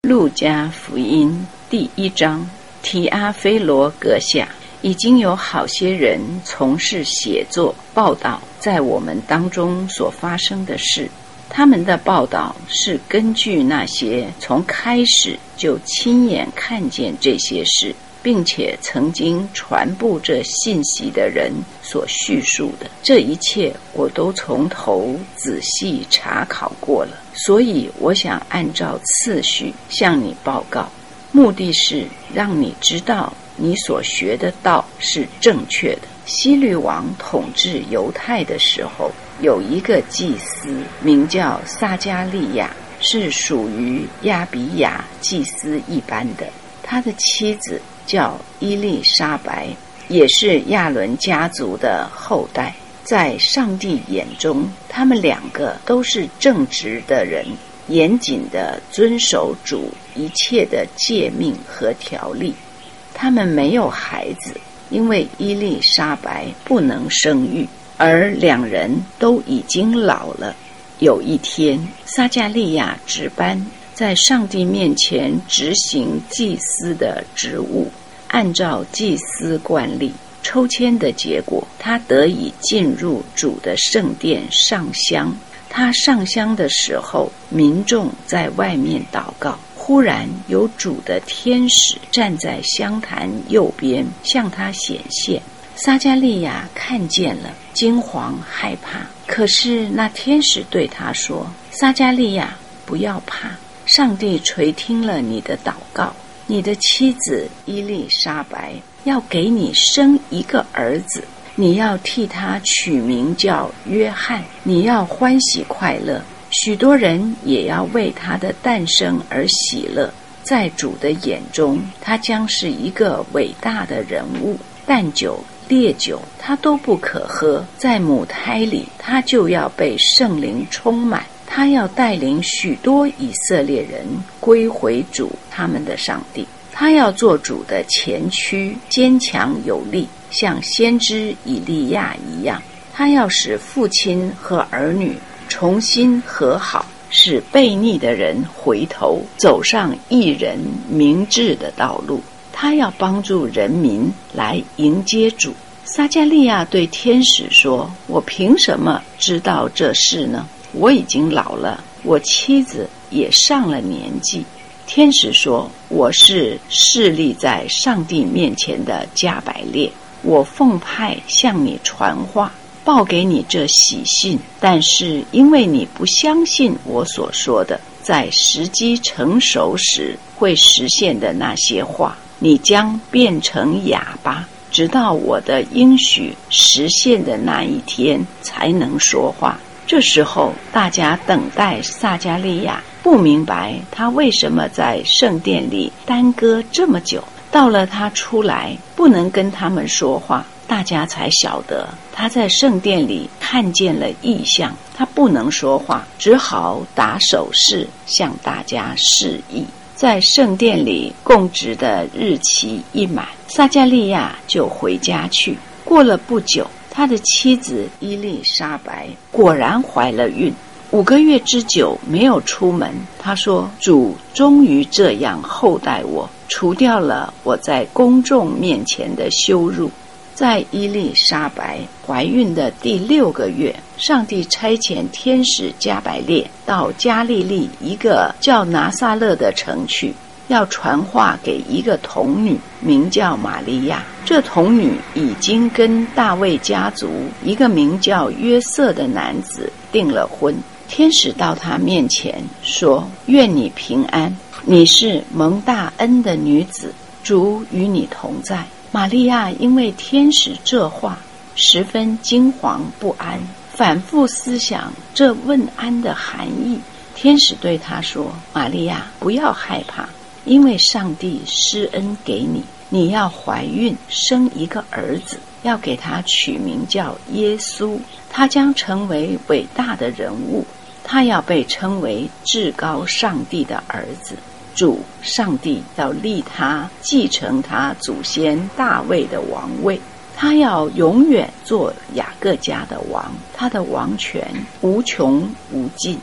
路加福音第1章，提阿非罗阁下，已经有好些人从事写作报道在我们当中所发生的事，他们的报道是根据那些从开始就亲眼看见这些事，并且曾经传布这信息的人所叙述的。这一切我都从头仔细查考过了，所以我想按照次序向你报告，目的是让你知道你所学的道是正确的。希律王统治犹太的时候，有一个祭司名叫撒迦利亚，是属于亚比亚祭司一般的。他的妻子叫伊丽莎白，也是亚伦家族的后代。在上帝眼中，他们两个都是正直的人，严谨地遵守主一切的诫命和条例。他们没有孩子，因为伊丽莎白不能生育，而两人都已经老了。有一天，撒迦利亚值班，在上帝面前执行祭司的职务。按照祭司惯例，抽签的结果，他得以进入主的圣殿上香。他上香的时候，民众在外面祷告。忽然有主的天使站在香坛右边，向他显现。撒迦利亚看见了，惊惶害怕。可是那天使对他说：撒迦利亚，不要怕，上帝垂听了你的祷告，你的妻子伊丽莎白要给你生一个儿子，你要替他取名叫约翰，你要欢喜快乐，许多人也要为他的诞生而喜乐。在主的眼中，他将是一个伟大的人物。淡酒烈酒他都不可喝，在母胎里他就要被圣灵充满，他要带领许多以色列人归回主他们的上帝。他要做主的前驱，坚强有力，像先知以利亚一样。他要使父亲和儿女重新和好，使悖逆的人回头，走上义人明智的道路。他要帮助人民来迎接主。撒迦利亚对天使说：我凭什么知道这事呢？我已经老了，我妻子也上了年纪。天使说：我是侍立在上帝面前的加百列，我奉派向你传话，报给你这喜讯，但是因为你不相信我所说的，在时机成熟时会实现的那些话，你将变成哑巴，直到我的应许实现的那一天才能说话。这时候大家等待撒迦利亚，不明白他为什么在圣殿里耽搁这么久。到了他出来不能跟他们说话，大家才晓得他在圣殿里看见了异象，他不能说话，只好打手势向大家示意。在圣殿里供职的日期一满，撒迦利亚就回家去。过了不久，他的妻子伊丽莎白果然怀了孕，5个月之久没有出门。他说：主终于这样厚待我，除掉了我在公众面前的羞辱。在伊丽莎白怀孕的第6个月，上帝差遣天使加百列到加利利一个叫拿撒勒的城去，要传话给一个童女，名叫玛利亚。这童女已经跟大卫家族一个名叫约瑟的男子订了婚。天使到她面前说：愿你平安，你是蒙大恩的女子，主与你同在。玛利亚因为天使这话十分惊惶不安，反复思想这问安的含义。天使对她说：玛利亚，不要害怕，因为上帝施恩给你，你要怀孕生一个儿子，要给他取名叫耶稣。他将成为伟大的人物，他要被称为至高上帝的儿子。主上帝要立他继承他祖先大卫的王位，他要永远做雅各家的王，他的王权无穷无尽。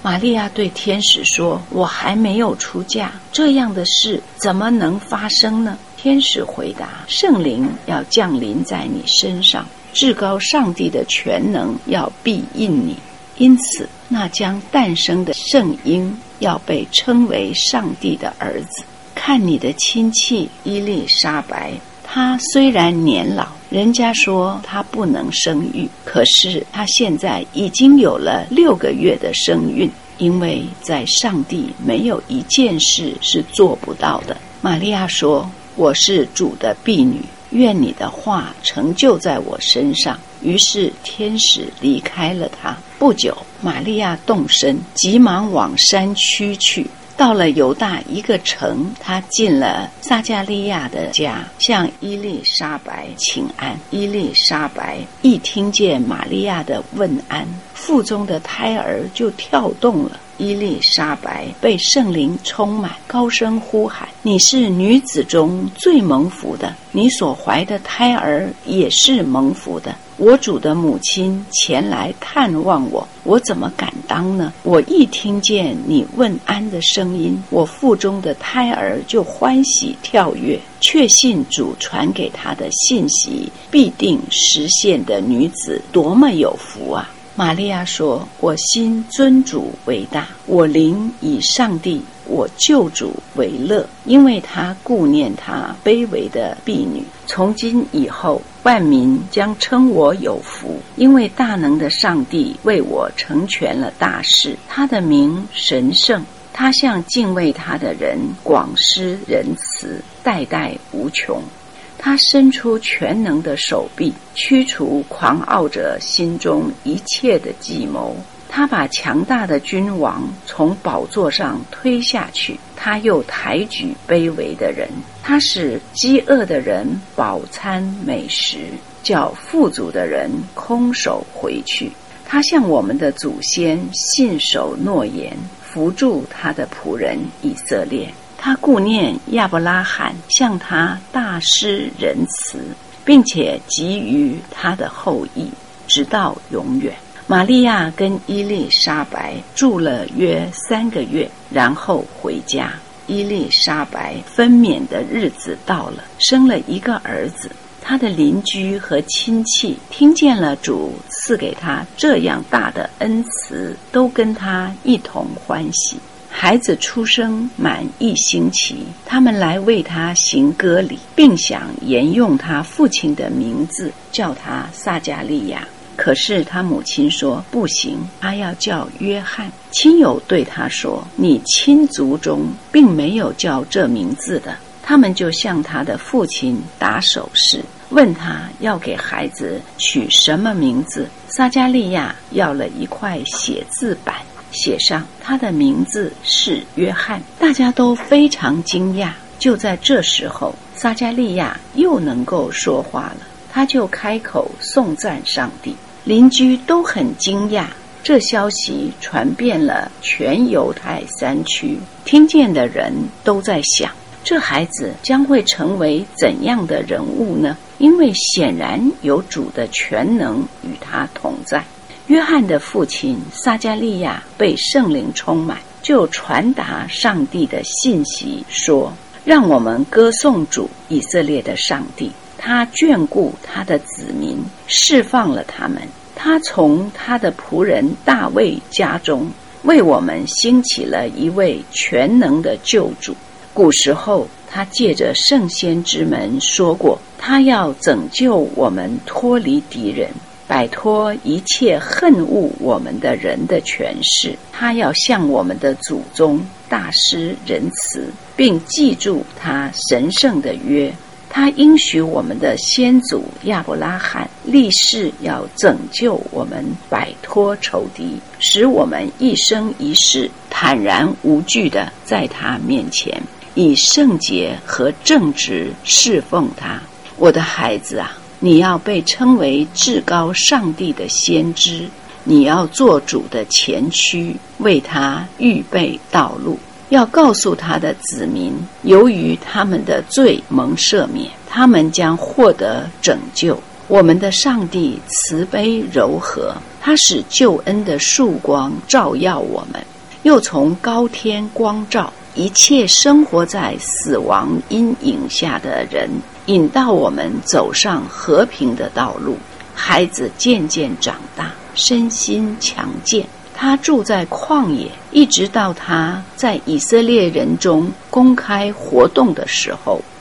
玛利亚对天使说，我还没有出嫁，这样的事怎么能发生呢？天使回答，圣灵要降临在你身上，至高上帝的全能要庇荫你，因此那将诞生的圣婴要被称为上帝的儿子。看你的亲戚伊丽莎白，她虽然年老，人家说她不能生育，可是她现在已经有了6个月的身孕，因为在上帝没有一件事是做不到的。玛利亚说，我是主的婢女，愿你的话成就在我身上。于是天使离开了她。不久，玛利亚动身，急忙往山区去。到了犹大一个城，他进了撒加利亚的家，向伊丽莎白请安。伊丽莎白一听见玛利亚的问安，腹中的胎儿就跳动了。伊丽莎白被圣灵充满，高声呼喊，你是女子中最蒙福的，你所怀的胎儿也是蒙福的。我主的母亲前来探望我，我怎么敢当呢？我一听见你问安的声音，我腹中的胎儿就欢喜跳跃，确信主传给他的信息必定实现的女子多么有福啊！玛利亚说，我心尊主为大，我灵以上帝我救主为乐，因为他顾念他卑微的婢女。从今以后，万民将称我有福，因为大能的上帝为我成全了大事，他的名神圣，他向敬畏他的人广施仁慈，代代无穷。他伸出全能的手臂，驱除狂傲者心中一切的计谋。他把强大的君王从宝座上推下去，他又抬举卑微的人。他使饥饿的人饱餐美食，叫富足的人空手回去。他向我们的祖先信守诺言，扶助他的仆人以色列。他顾念亚伯拉罕，向他大施仁慈，并且给予他的后裔，直到永远。玛利亚跟伊丽莎白住了约3个月，然后回家。伊丽莎白分娩的日子到了，生了一个儿子。他的邻居和亲戚听见了主赐给他这样大的恩慈，都跟他一同欢喜。孩子出生满1星期，他们来为他行割礼，并想沿用他父亲的名字，叫他撒加利亚。可是他母亲说不行，他要叫约翰。亲友对他说，你亲族中并没有叫这名字的。他们就向他的父亲打手势，问他要给孩子取什么名字。撒加利亚要了一块写字板，写上他的名字是约翰。大家都非常惊讶。就在这时候，撒加利亚又能够说话了，他就开口颂赞上帝。邻居都很惊讶，这消息传遍了全犹太3区，听见的人都在想，这孩子将会成为怎样的人物呢？因为显然有主的全能与他同在。约翰的父亲撒加利亚被圣灵充满，就传达上帝的信息，说，让我们歌颂主以色列的上帝，他眷顾他的子民，释放了他们。他从他的仆人大卫家中为我们兴起了一位全能的救主。古时候他借着圣先之们说过，他要拯救我们脱离敌人，摆脱一切恨恶我们的人的权势。他要向我们的祖宗大施仁慈，并记住他神圣的约。他应许我们的先祖亚伯拉罕，立誓要拯救我们摆脱仇敌，使我们一生一世坦然无惧地在他面前，以圣洁和正直侍奉他。我的孩子啊，你要被称为至高上帝的先知，你要做主的前驱，为他预备道路。要告诉他的子民，由于他们的罪蒙赦免，他们将获得拯救。我们的上帝慈悲柔和，他使救恩的曙光照耀我们， 又从高天光照一切生活在死亡阴影下的人，引导我们走上和平的道路。孩子渐渐长大，身心强健。他住在旷野，一直到他在以色列人中公开活动的时候。